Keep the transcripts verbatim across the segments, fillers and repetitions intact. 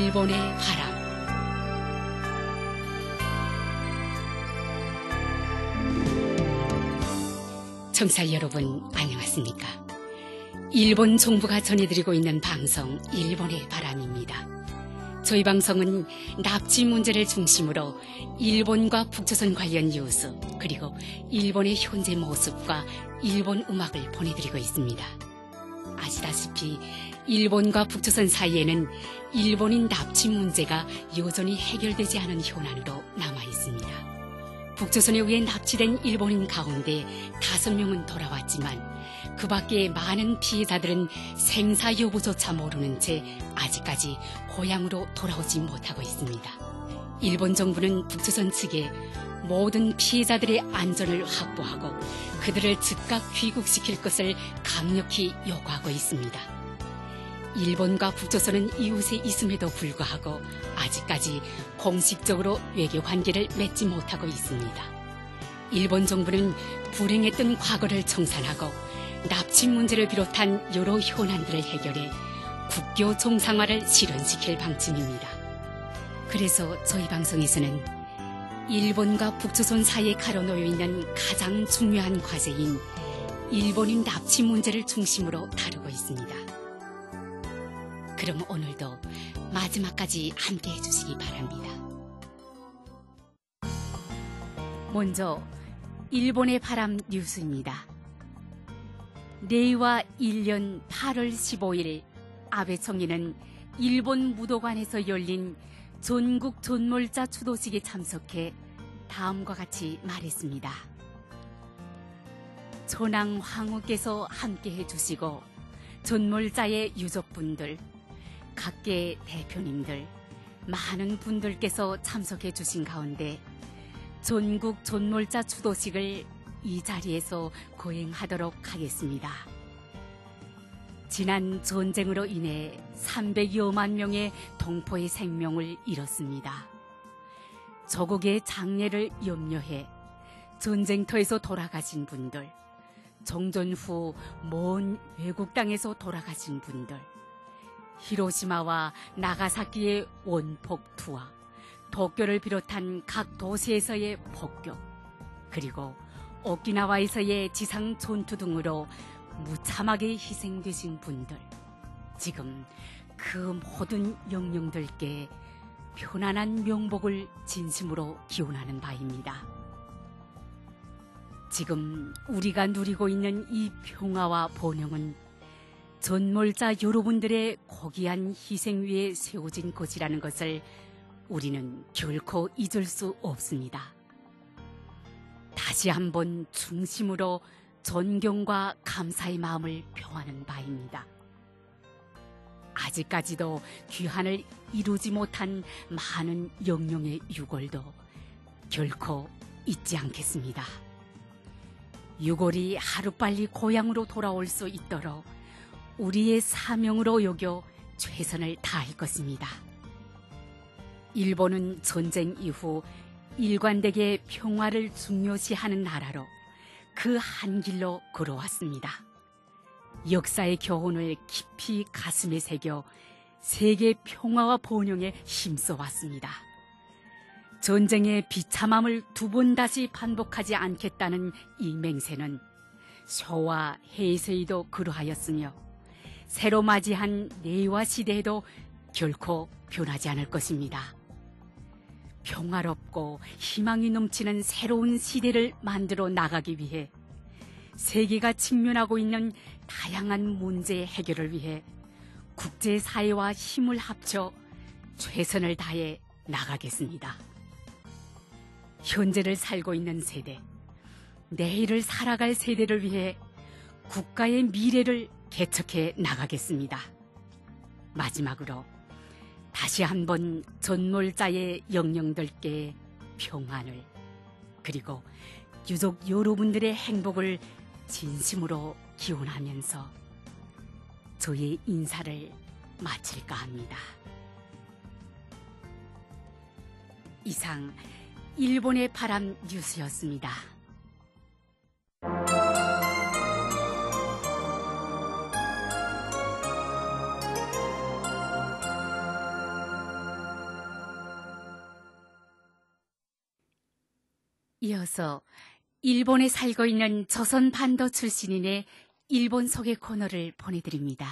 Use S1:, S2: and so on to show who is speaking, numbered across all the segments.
S1: 일본의 바람. 청취자 여러분, 안녕하십니까? 일본 정부가 전해드리고 있는 방송 일본의 바람입니다. 저희 방송은 납치 문제를 중심으로 일본과 북조선 관련 뉴스, 그리고 일본의 현재 모습과 일본 음악을 보내드리고 있습니다. 아시다시피 일본과 북조선 사이에는 일본인 납치 문제가 여전히 해결되지 않은 현안으로 남아 있습니다. 북조선에 의해 납치된 일본인 가운데 다섯 명은 돌아왔지만 그 밖에 많은 피해자들은 생사 여부조차 모르는 채 아직까지 고향으로 돌아오지 못하고 있습니다. 일본 정부는 북조선 측에 모든 피해자들의 안전을 확보하고 그들을 즉각 귀국시킬 것을 강력히 요구하고 있습니다. 일본과 북조선은 이웃에 있음에도 불구하고 아직까지 공식적으로 외교 관계를 맺지 못하고 있습니다. 일본 정부는 불행했던 과거를 청산하고 납치 문제를 비롯한 여러 현안들을 해결해 국교 정상화를 실현시킬 방침입니다. 그래서 저희 방송에서는 일본과 북조선 사이에 가로놓여 있는 가장 중요한 과제인 일본인 납치 문제를 중심으로 다루고 있습니다. 그럼 오늘도 마지막까지 함께 해주시기 바랍니다. 먼저 일본의 바람 뉴스입니다. 레이와 일 년 팔월 십오일 아베 총리는 일본 무도관에서 열린 전국 존몰자 추도식에 참석해 다음과 같이 말했습니다. 천황 황후께서 함께해 주시고 존몰자의 유족분들, 각계 대표님들, 많은 분들께서 참석해 주신 가운데 전국 존몰자 추도식을 이 자리에서 거행하도록 하겠습니다. 지난 전쟁으로 인해 삼백여만 명의 동포의 생명을 잃었습니다. 조국의 장래를 염려해 전쟁터에서 돌아가신 분들, 정전 후 먼 외국 땅에서 돌아가신 분들, 히로시마와 나가사키의 원폭 투하, 도쿄를 비롯한 각 도시에서의 폭격, 그리고 오키나와에서의 지상 전투 등으로 무참하게 희생되신 분들, 지금 그 모든 영령들께 편안한 명복을 진심으로 기원하는 바입니다. 지금 우리가 누리고 있는 이 평화와 번영은 존몰자 여러분들의 고귀한 희생 위에 세워진 것이라는 것을 우리는 결코 잊을 수 없습니다. 다시 한번 중심으로 존경과 감사의 마음을 표하는 바입니다. 아직까지도 귀환을 이루지 못한 많은 영령의 유골도 결코 잊지 않겠습니다. 유골이 하루빨리 고향으로 돌아올 수 있도록 우리의 사명으로 여겨 최선을 다할 것입니다. 일본은 전쟁 이후 일관되게 평화를 중요시하는 나라로 그 한 길로 걸어왔습니다. 역사의 교훈을 깊이 가슴에 새겨 세계 평화와 번영에 힘써왔습니다. 전쟁의 비참함을 두 번 다시 반복하지 않겠다는 이 맹세는 쇼와 헤이세이도 그러하였으며 새로 맞이한 레이와 시대에도 결코 변하지 않을 것입니다. 평화롭고 희망이 넘치는 새로운 시대를 만들어 나가기 위해 세계가 직면하고 있는 다양한 문제 해결을 위해 국제사회와 힘을 합쳐 최선을 다해 나가겠습니다. 현재를 살고 있는 세대, 내일을 살아갈 세대를 위해 국가의 미래를 개척해 나가겠습니다. 마지막으로 다시 한번 존몰자의 영령들께 평안을, 그리고 유족 여러분들의 행복을 진심으로 기원하면서 저의 인사를 마칠까 합니다. 이상 일본의 바람 뉴스였습니다. 이어서 일본에 살고 있는 조선 반도 출신인의 일본 소개 코너를 보내드립니다.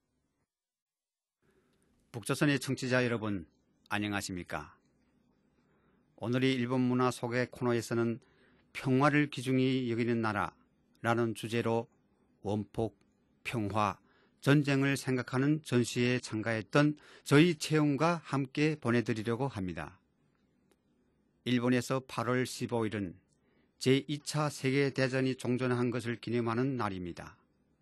S2: 북조선의 청취자 여러분, 안녕하십니까? 오늘의 일본 문화 소개 코너에서는 평화를 귀중히 여기는 나라라는 주제로 원폭, 평화, 전쟁을 생각하는 전시회에 참가했던 저희 채용과 함께 보내드리려고 합니다. 일본에서 팔월 십오일은 제이 차 세계대전이 종전한 것을 기념하는 날입니다.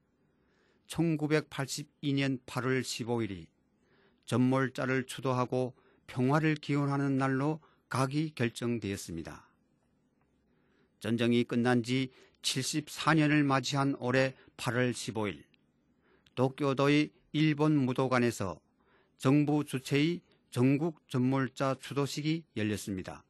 S2: 천구백팔십이년 팔월 십오일이 전몰자를 추도하고 평화를 기원하는 날로 각이 결정되었습니다. 전쟁이 끝난 지 칠십사년을 맞이한 올해 팔월 십오일, 도쿄도의 일본 무도관에서 정부 주최의 전국 전몰자 추도식이 열렸습니다.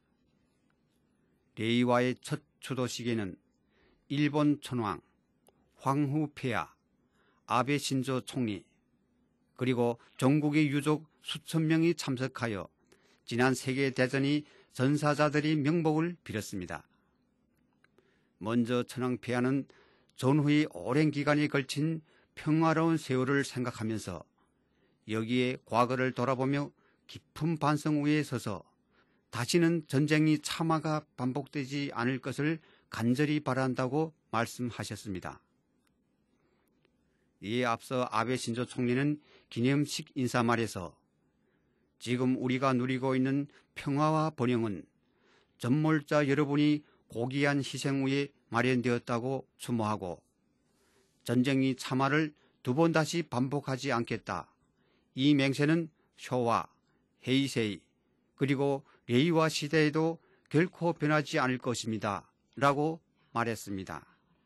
S2: 레이와의 첫 추도식에는 일본 천황, 황후 폐하, 아베 신조 총리, 그리고 전국의 유족 수천 명이 참석하여 지난 세계대전의 전사자들의 명복을 빌었습니다. 먼저 천황 폐하는 전후의 오랜 기간이 걸친 평화로운 세월을 생각하면서 여기에 과거를 돌아보며 깊은 반성 위에 서서 다시는 전쟁이 참화가 반복되지 않을 것을 간절히 바란다고 말씀하셨습니다. 이에 앞서 아베 신조 총리는 기념식 인사말에서 지금 우리가 누리고 있는 평화와 번영은 전몰자 여러분이 고귀한 희생 후에 마련되었다고 추모하고 전쟁이 참화를 두 번 다시 반복하지 않겠다. 이 맹세는 쇼와, 헤이세이, 그리고 레이와 시대에도 결코 변하지 않을 것입니다. 라고 말했습니다.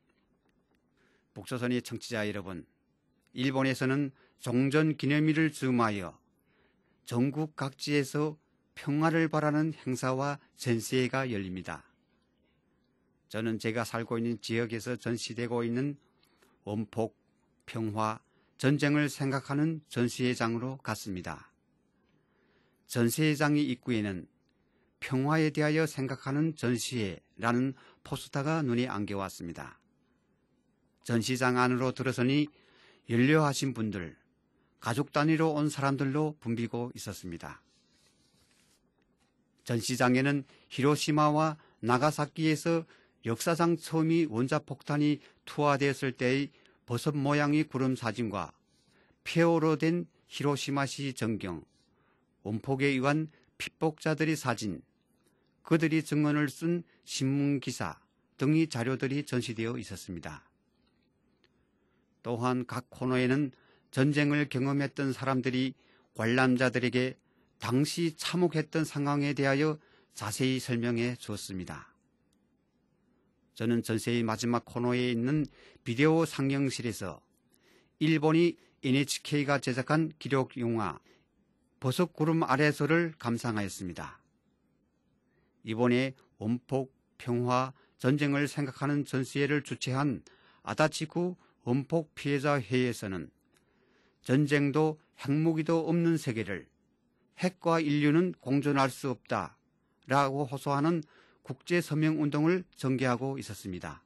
S2: 북조선의 청취자 여러분, 일본에서는 종전 기념일을 즈음하여 전국 각지에서 평화를 바라는 행사와 전시회가 열립니다. 저는 제가 살고 있는 지역에서 전시되고 있는 원폭, 평화, 전쟁을 생각하는 전시회장으로 갔습니다. 전시회장의 입구에는 평화에 대하여 생각하는 전시회라는 포스터가 눈에 안겨왔습니다. 전시장 안으로 들어서니 연료하신 분들, 가족 단위로 온 사람들로 붐비고 있었습니다. 전시장에는 히로시마와 나가사키에서 역사상 처음이 원자폭탄이 투하되었을 때의 버섯 모양의 구름 사진과 폐허로 된 히로시마시 전경, 원폭에 의한 피폭자들의 사진, 그들이 증언을 쓴 신문기사 등의 자료들이 전시되어 있었습니다. 또한 각 코너에는 전쟁을 경험했던 사람들이 관람자들에게 당시 참혹했던 상황에 대하여 자세히 설명해 주었습니다. 저는 전시의 마지막 코너에 있는 비디오 상영실에서 일본이 엔에이치케이가 제작한 기록 영화 버섯 구름 아래서를 감상하였습니다. 이번에 원폭, 평화, 전쟁을 생각하는 전시회를 주최한 아다치구 원폭 피해자 회의에서는 전쟁도 핵무기도 없는 세계를 핵과 인류는 공존할 수 없다 라고 호소하는 국제서명운동을 전개하고 있었습니다.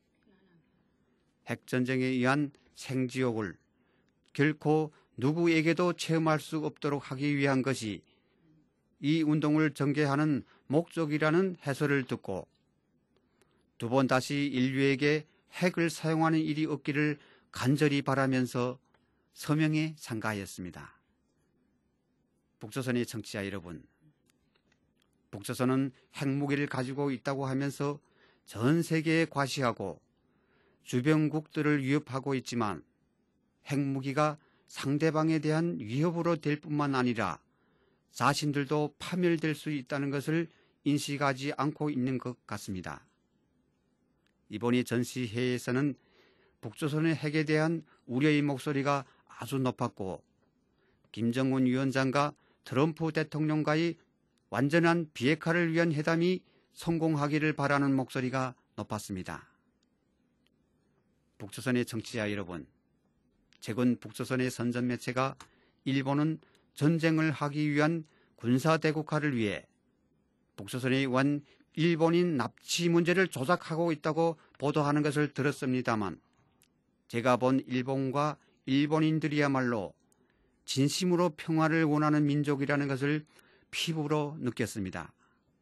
S2: 핵전쟁에 의한 생지옥을 결코 누구에게도 체험할 수 없도록 하기 위한 것이 이 운동을 전개하는 목적이라는 해설을 듣고 두 번 다시 인류에게 핵을 사용하는 일이 없기를 간절히 바라면서 서명에 참가하였습니다. 북조선의 청취자 여러분, 북조선은 핵무기를 가지고 있다고 하면서 전 세계에 과시하고 주변국들을 위협하고 있지만 핵무기가 상대방에 대한 위협으로 될 뿐만 아니라 자신들도 파멸될 수 있다는 것을 인식하지 않고 있는 것 같습니다. 이번이 전시회에서는 북조선의 핵에 대한 우려의 목소리가 아주 높았고 김정은 위원장과 트럼프 대통령과의 완전한 비핵화를 위한 회담이 성공하기를 바라는 목소리가 높았습니다. 북조선의 청취자 여러분, 최근 북조선의 선전 매체가 일본은 전쟁을 하기 위한 군사대국화를 위해 북조선의 완 일본인 납치 문제를 조작하고 있다고 보도하는 것을 들었습니다만 제가 본 일본과 일본인들이야말로 진심으로 평화를 원하는 민족이라는 것을 피부로 느꼈습니다.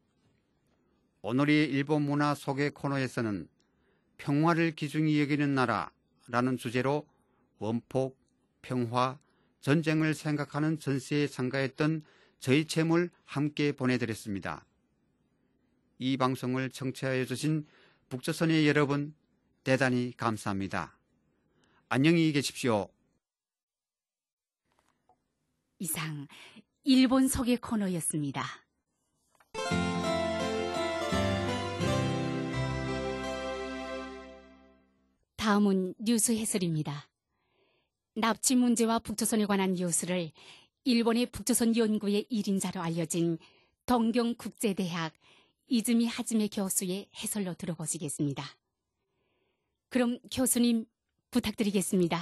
S2: 오늘의 일본 문화 소개 코너에서는 평화를 기준히 여기는 나라라는 주제로 원폭, 평화, 전쟁을 생각하는 전시회에 참가했던 저희 채물 함께 보내드렸습니다. 이 방송을 청취하여 주신 북조선의 여러분 대단히 감사합니다. 안녕히 계십시오.
S1: 이상 일본 소개 코너였습니다. 다음은 뉴스 해설입니다. 납치 문제와 북조선에 관한 뉴스를 일본의 북조선 연구의 일 인자로 알려진 동경국제대학 이즈미 하즈메 교수의 해설로 들어보시겠습니다. 그럼 교수님 부탁드리겠습니다.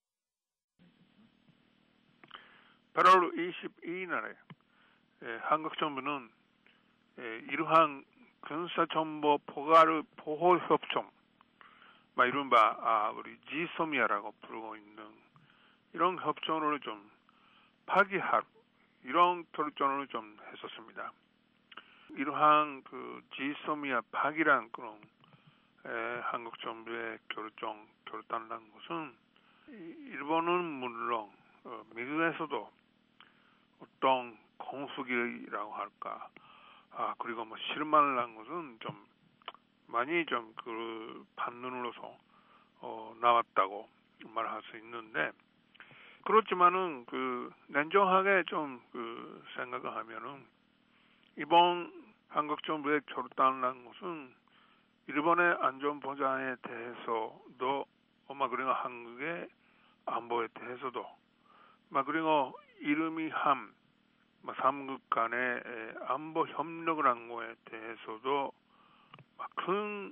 S3: 팔월 이십이일 날에 한국 정부는 이러한 군사정보 보호 협정, 이른바 우리 지소미아라고 부르고 있는 이런 협정을 좀 파기할 이런 결정을 좀 했었습니다. 이러한 그 지소미아 파기란 그런 에, 한국 정부의 결정 결단한 것은 일본은 물론 어, 미국에서도 어떤 공수기라고 할까, 아 그리고 뭐 실망을 한 것은 좀 많이 좀 그 반론으로서 어, 나왔다고 말할 수 있는데, 그렇지만은 그 냉정하게 좀 그 생각을 하면은 이번 한국 정부의 결단한 것은 일본의 안전 보장에 대해서도, 아마 그리고 한국의 안보에 대해서도, 막 그리고 이름이 함, 삼국 간의 안보 협력을 한 거에 대해서도 큰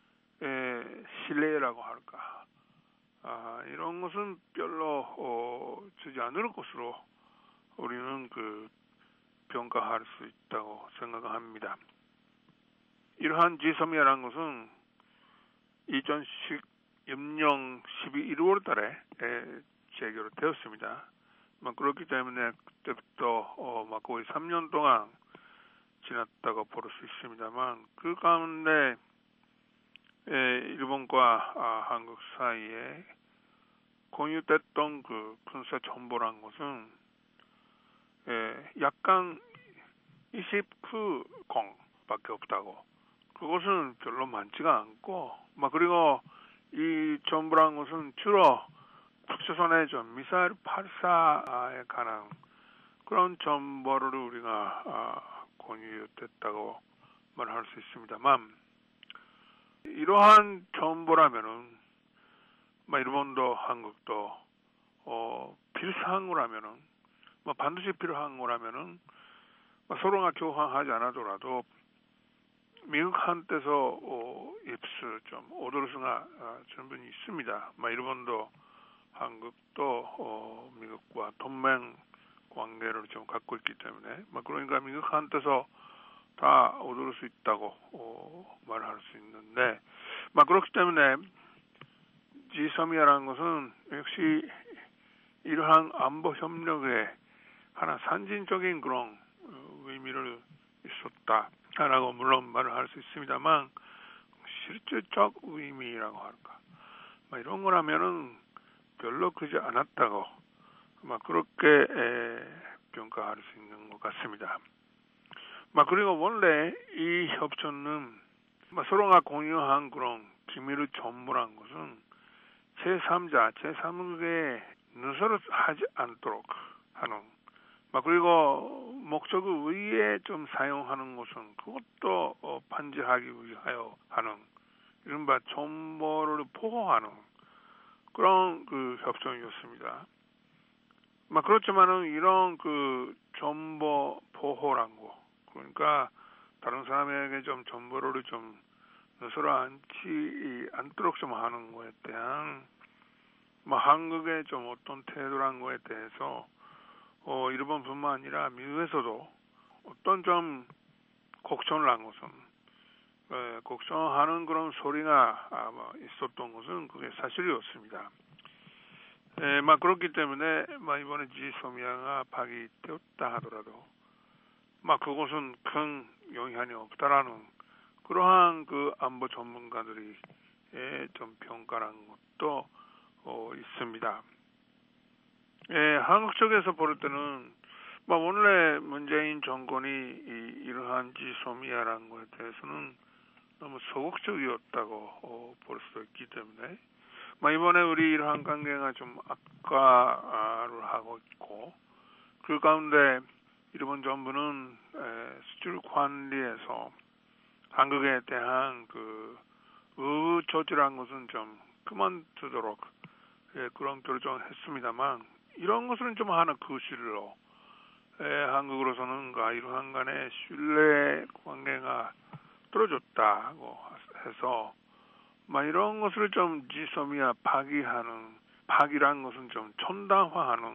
S3: 신뢰라고 할까, 아, 이런 것은 별로 어, 주지 않을 것으로 우리는 그 평가할 수 있다고 생각합니다. 이러한 지소미아라는 것은 이천십육 년 십이월 달에 재결되었습니다. 그렇기 때문에 그때부터 어, 막 거의 삼 년 동안 지났다고 볼 수 있습니다만, 그 가운데 에, 일본과 아, 한국 사이에 공유됐던 그 군사 정보란 것은 에, 약간 이십구 건밖에 없다고. 그것은 별로 많지가 않고, 막 그리고 이 정보란 것은 주로 북조선의 좀 미사일 발사에 관한 그런 정보를 우리가 아, 공유됐다고 말할 수 있습니다만, 이러한 정보라면은 뭐 일본도 한국도 어, 필요한 거라면은, 뭐 반드시 필요한 거라면은 뭐 서로가 교환하지 않아더라도 미국한테서 어, 입수 좀 얻을 수가 어, 충분히 있습니다. 뭐 일본도 한국도 어, 미국과 동맹 관계를 좀 갖고 있기 때문에, 뭐 그러니까 미국한테서 다 얻을 수 있다고 어, 말할 수 있는데, 막 그렇기 때문에 지소미아라는 것은 역시 이러한 안보 협력의 하나 산진적인 그런 의미를 있었다라고 물론 말을 할 수 있습니다만, 실질적 의미라고 할까, 막 이런 거라면은 별로 크지 않았다고 막 그렇게 에, 평가할 수 있는 것 같습니다. 막 그리고 원래 이 협정은 막 서로가 공유한 그런 비밀의 정보란 것은 제삼자, 제삼국에 누설을 하지 않도록 하는, 막 그리고 목적 의에 좀 사용하는 것은 그것도 어, 판지하기 위하여 하는, 이른바 정보를 보호하는 그런 그 협정이었습니다. 막 그렇지만은 이런 그 정보 보호란 거, 그러니까 다른 사람에게 좀 정보를 좀 누설을 않지 않도록 좀 하는 거에 대한 뭐 한국의 좀 어떤 태도란 거에 대해서 어, 일본뿐만 아니라 미국에서도 어떤 좀 걱정을 한 것은 에, 걱정하는 그런 소리가 아마 있었던 것은 그게 사실이었습니다. 에, 막 그렇기 때문에 막 이번에 지소미아가 파기되었다 하더라도 막 그것은 큰 영향이 없다라는 그러한 그 안보 전문가들이 좀 평가한 것도 어, 있습니다. 예, 한국 쪽에서 볼 때는 뭐 원래 문재인 정권이 이, 이러한 지소미아라는 것에 대해서는 너무 소극적이었다고 어, 볼 수 있기 때문에 뭐 이번에 우리 이러한 관계가 좀 악화를 하고 있고 그 가운데 일본 정부는 에, 수출 관리에서 한국에 대한 그 의무 조치라는 것은 좀 그만두도록 예, 그런 결정을 했습니다만 이런 것은 좀 하나 거실로 예, 한국으로서는 이러한 간의 신뢰 관계가 떨어졌다고 해서 막 이런 것을 좀 지소미아 파기하는 파기라는 것은 좀 첨단화하는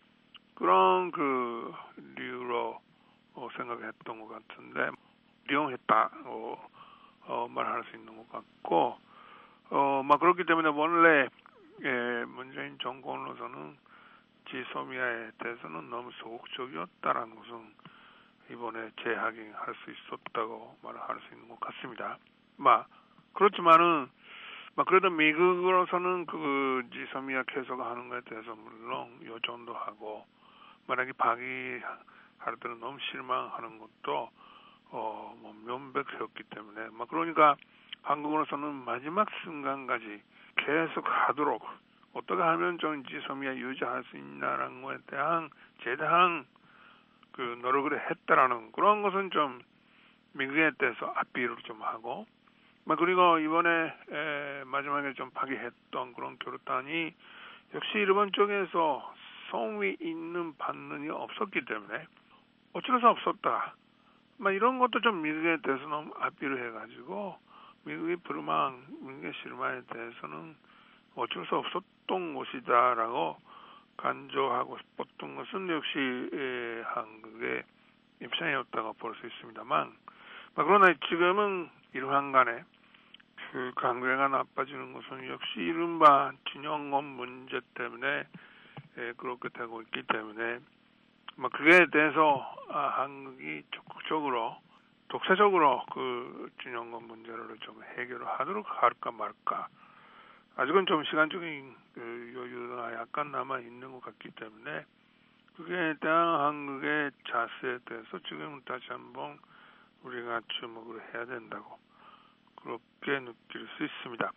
S3: 그런 그 이유로 어, 생각했던 것 같은데 이용했다 어, 어, 말할 수 있는 것 같고 어, 막 그렇기 때문에 원래 예, 문재인 정권으로서는 지소미아에 대해서는 너무 소극적이었다라는 것은 이번에 재확인할 수 있었다고 말할 수 있는 것 같습니다. 막 그렇지만은 막 그래도 미국으로서는 그 지소미아 계속하는 것에 대해서 물론 요청도 하고 만약에 파기할 때는 너무 실망하는 것도 어, 뭐 명백했기 때문에 막 그러니까 한국으로서는 마지막 순간까지 계속 하도록 어떻게 하면 좀 지소미아 유지할 수 있나라는 것에 대한 최대한 그 노력을 했다라는 그런 것은 좀 미국에 대해서 아피를 좀 하고 막 그리고 이번에 에, 마지막에 좀 파기했던 그런 결단이 역시 일본 쪽에서 성의 있는 반응이 없었기 때문에 어쩔 수 없었다. 막 이런 것도 좀 미국에 대해서 너무 아피를 해가지고 미국의 불만, 미국의 실망에 대해서는 어쩔 수 없었던 것이다라고 간주하고 싶었던 것은 역시 에, 한국의 입장이었다고 볼 수 있습니다만 그러나 지금은 이러한 간에 그 관계가 나빠지는 것은 역시 이른바 진영권 문제 때문에 에, 그렇게 되고 있기 때문에 뭐 그에 대해서 아, 한국이 적극적으로 독자적으로 그 진영권 문제를 좀 해결을 하도록 할까 말까 아직은 좀 시간적인 그 여유가 약간 남아 있는 것 같기 때문에 그에 대한 한국의 자세에 대해서 지금 다시 한번 우리가 주목을 해야 된다고 그렇게 느낄 수 있습니다.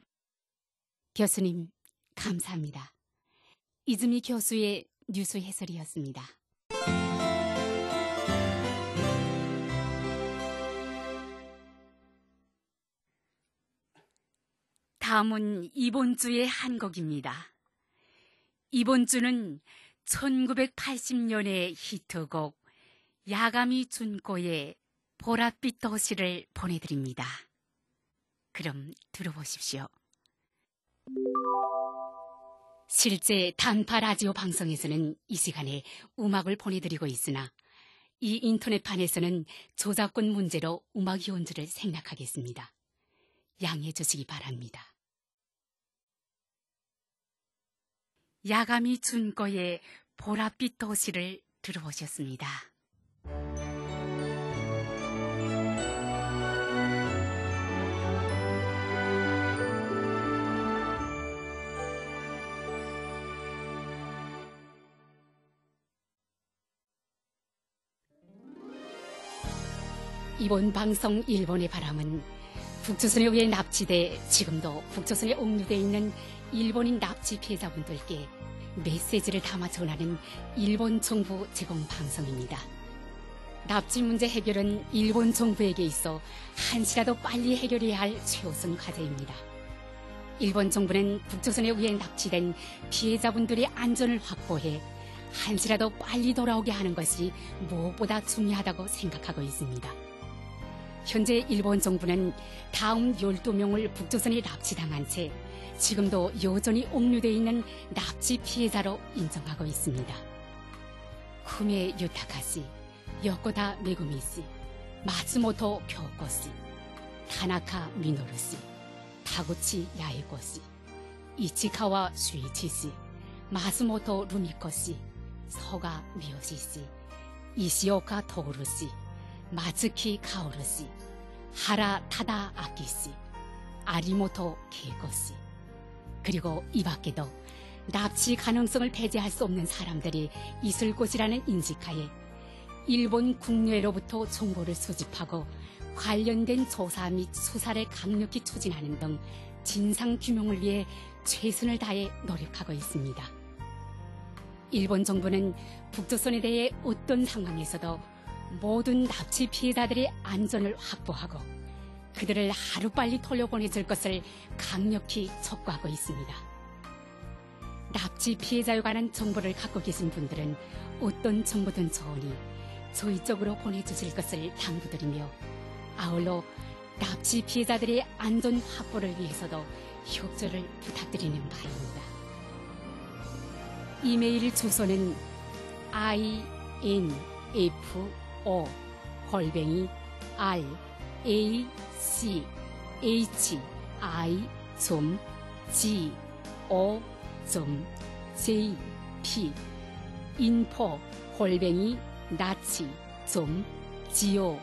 S1: 교수님 감사합니다. 이즈미 교수의 뉴스 해설이었습니다. 다음은 이번 주의 한 곡입니다. 이번 주는 천구백팔십 년의 히트곡 야가미 준코의 보랏빛 도시를 보내드립니다. 그럼 들어보십시오. 실제 단파 라디오 방송에서는 이 시간에 음악을 보내드리고 있으나 이 인터넷판에서는 저작권 문제로 음악이 온 줄을 생략하겠습니다. 양해해 주시기 바랍니다. 야가미 준코의 보랏빛 도시를 들어보셨습니다. 이번 방송 일본의 바람은 북조선에 의해 납치돼 지금도 북조선에 옥류되어 있는 일본인 납치 피해자분들께 메시지를 담아 전하는 일본 정부 제공 방송입니다. 납치 문제 해결은 일본 정부에게 있어 한시라도 빨리 해결해야 할 최우선 과제입니다. 일본 정부는 북조선에 의해 납치된 피해자분들의 안전을 확보해 한시라도 빨리 돌아오게 하는 것이 무엇보다 중요하다고 생각하고 있습니다. 현재 일본 정부는 다음 열두 명을 북조선에 납치당한 채 지금도 여전히 옥류되어 있는 납치 피해자로 인정하고 있습니다. 쿠메 유타카시, 요코다 메구미씨, 마츠모토 교코씨, 타나카 미노루 씨, 타구치 야에고 씨, 이치카와 슈이치 씨, 마스모토 루미코 씨, 서가 미요시 씨, 이시오카 토우루 씨, 마츠키 카오루 씨, 하라 타다 아키 씨, 아리모토 케이코 씨, 그리고 이 밖에도 납치 가능성을 배제할 수 없는 사람들이 있을 곳이라는 인식하에 일본 국내로부터 정보를 수집하고 관련된 조사 및 수사를 강력히 추진하는 등 진상규명을 위해 최선을 다해 노력하고 있습니다. 일본 정부는 북조선에 대해 어떤 상황에서도 모든 납치 피해자들의 안전을 확보하고 그들을 하루빨리 돌려보내줄 것을 강력히 촉구하고 있습니다. 납치 피해자에 관한 정보를 갖고 계신 분들은 어떤 정보든 좋으니 저희 쪽으로 보내주실 것을 당부드리며 아울러 납치 피해자들의 안전 확보를 위해서도 협조를 부탁드리는 바입니다. 이메일 주소는 info 골뱅이 r a c h i g o j p info 골뱅이 나치 go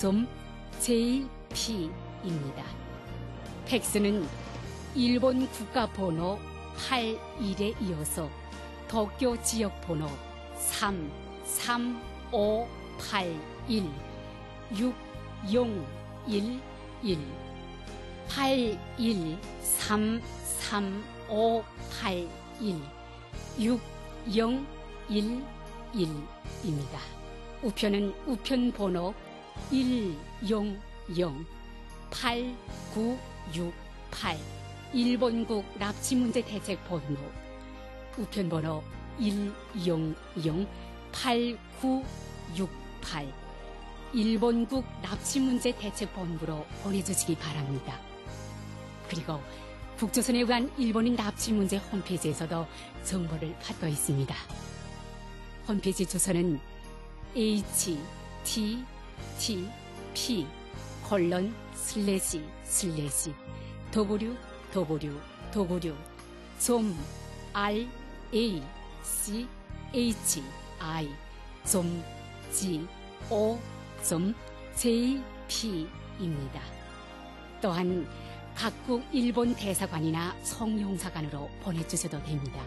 S1: jp입니다. 팩스는 일본 국가번호 팔십일에 이어서 도쿄 지역번호 삼 삼 오 팔 일 육 영 일 일 팔 일 삼 삼 오 팔 일 육 영 일 일입니다. 우편은 우편 번호 일 영 영 팔 구 육 팔 일본국 납치문제 대책본부 우편 번호 일 영 영 팔 구 육 팔 일본국 납치문제 대책본부로 보내주시기 바랍니다. 그리고 북조선에 의한 일본인 납치 문제 홈페이지에서도 정보를 받고 있습니다. 홈페이지 주소는 http 콜론 슬래시 슬래시 www 점 rachi 점 go 점 jp입니다. 또한 각국 일본 대사관이나 성용사관으로 보내주셔도 됩니다.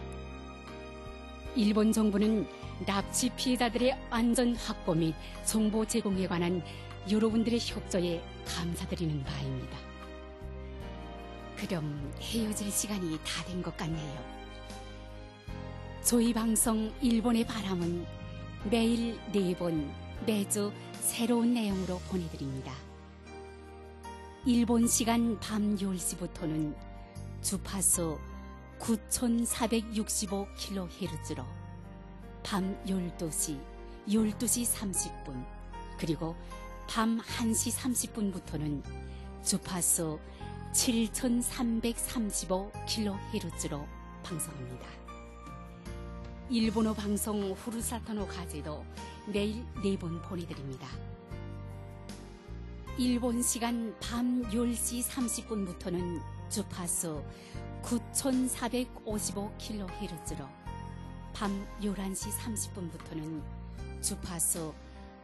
S1: 일본 정부는 납치 피해자들의 안전 확보 및 정보 제공에 관한 여러분들의 협조에 감사드리는 바입니다. 그럼 헤어질 시간이 다 된 것 같네요. 저희 방송 일본의 바람은 매일 네 번 매주 새로운 내용으로 보내드립니다. 일본 시간 밤 열 시부터는 주파수 구천사백육십오 킬로헤르츠로 밤 열두 시, 열두 시 삼십 분 그리고 밤 한 시 삼십 분부터는 주파수 칠천삼백삼십오 킬로헤르츠로 방송합니다. 일본어 방송 후루사토노 가제도 매일 네 번 보내드립니다. 일본 시간 밤 열 시 삼십 분부터는 주파수 구천사백오십오 킬로헤르츠로 밤 열한 시 삼십 분부터는 주파수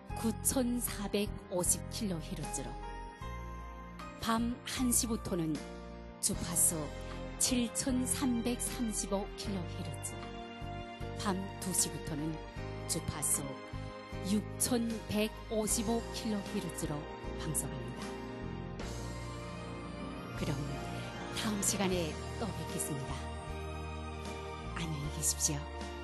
S1: 구천사백오십 킬로헤르츠로 밤 한 시부터는 주파수 칠천삼백삼십오 킬로헤르츠 밤 두 시부터는 주파수 육천백오십오 킬로헤르츠로 방송합니다. 그럼 다음 시간에 또 뵙겠습니다. 안녕히 계십시오.